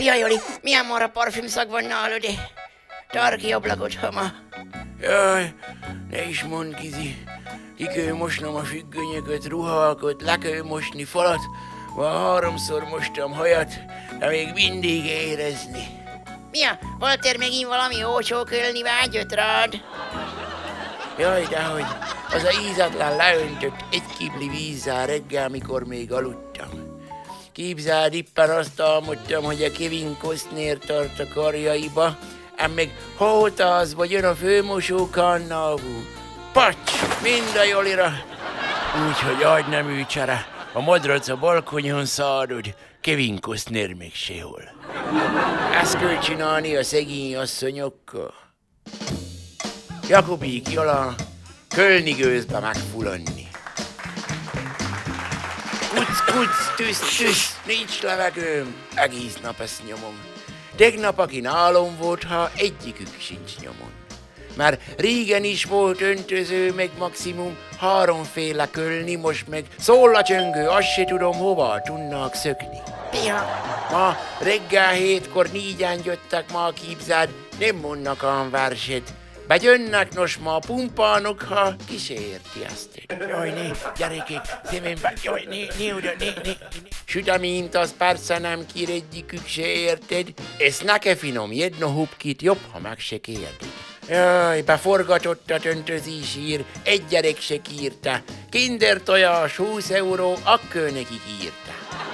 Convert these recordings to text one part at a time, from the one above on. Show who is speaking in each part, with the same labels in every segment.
Speaker 1: Pia Joli, milyen marha parfümszag van nálad? Tár ki ablakot, hama.
Speaker 2: Jaj, ne is mondd, Gizi. Ki kell mosnom a függönyöket, ruhákat, le kell mosni falat. Már 3-szor mostam hajat, de még mindig érezni.
Speaker 1: Mia, Walter megint valami ócsókölni vágyott rád?
Speaker 2: Jaj, dehogy, az a ízatlan leöntött egy kibli vízzel reggel, mikor még aludtam. Képzeld, éppen azt álmodtam, hogy a Kevin Costner tart a karjaiba, ám meg hótaz, vagy jön a főmosó kannávú. Pacs, mind a Jolira. Úgyhogy agy nem ücsere, a madrac a balkonyon szárad, Kevin Costner még sehol. Ezt kell csinálni a szegény asszonyokkal. Jakobik, Jola, Kölni gőzbe megfulanni. Kuc, tüsz, nincs levegőm, egész nap ezt nyomom. Tegnap, aki nálom volt, ha egyikük sincs nyomon. Már régen is volt öntöző, meg maximum 3 féle Kölni, most meg szól a csöngő, azt se tudom, hova tudnak szökni.
Speaker 1: Pia,
Speaker 2: Ma reggel 7-kor 4-en jöttek, ma képzeld, nem mondnak olyan verset. Bejönnek, nos ma a pumpánok, ha ki se érti ezt. Jaj, né, gyerekek, szemembe, jaj, né oda, né. Süteményt az persze nem kér egyikük se érted. Ezt neke finom, jedno hupkit jobb, ha meg se kérdid. Jaj, beforgatott a öntözésír, egy gyerek se kírta. Kinder tojás 20 euró, akkor nekik írta.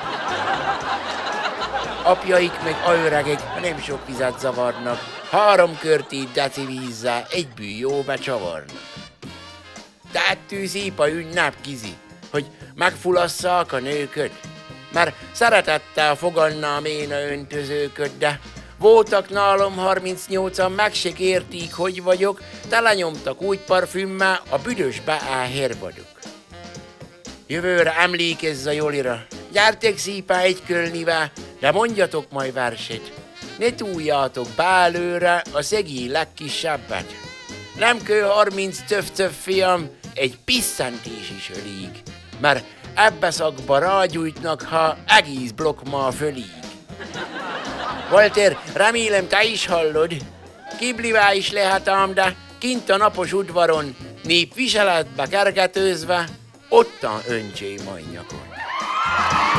Speaker 2: Apjaik meg öregek nem sok vizet zavarnak, 3 körtét deci vízzel egyből jó becsavarnak. De ettől szép a ünnep, Gizi, hogy megfulasszák a nőköt. Mert szeretettel fogannám én a öntözőköt, de voltak nálam 38-an, meg se kérték, hogy vagyok, telenyomtak úgy parfümmel, a büdösbe elhervadok. Jövőre emlékezz a Jolira, gyertek szépen egy Kölnivel, de mondjatok majd verset. Ne túljátok be előre a szegény legkisebbet. Nem kell 30 töv fiam, egy piszcentés is elég, mert ebbe szakba rágyújtnak, ha egész blokk ma fölíg. Walter, remélem te is hallod, kiblivá is lehet ám, de kint a napos udvaron, nép viseletbe kergetőzve, ottan öntsé majd nyakon.